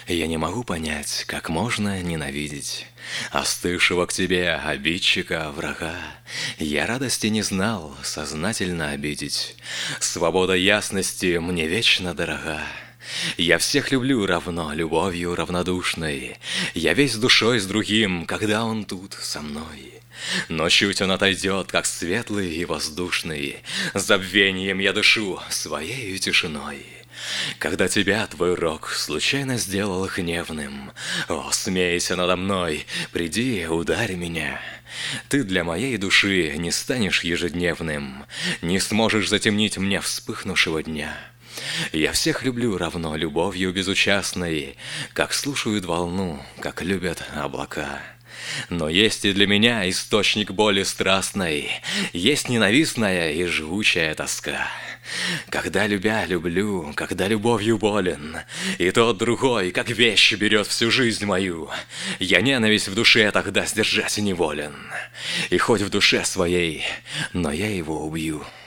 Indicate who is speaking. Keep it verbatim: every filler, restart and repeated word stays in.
Speaker 1: Я не могу понять, как можно ненавидеть остывшего к тебе обидчика, врага. Я радости не знал сознательно обидеть. Свобода ясности мне вечно дорога. Я всех люблю равно, любовью равнодушной. Я весь душой с другим, когда он тут со мной. Но чуть он отойдет, как светлый и воздушный, забвением я дышу своею тишиной. Когда тебя твой рок случайно сделал гневным, о, смейся надо мной, приди, ударь меня. Ты для моей души не станешь ежедневным, не сможешь затемнить мне вспыхнувшего дня. Я всех люблю равно любовью безучастной, как слушают волну, как любят облака. Но есть и для меня источник боли страстной, есть ненавистная и живучая тоска. Когда любя люблю, когда любовью болен, и тот другой, как вещь, берет всю жизнь мою, я ненависть в душе тогда сдержать неволен. И хоть в душе своей, но я его убью.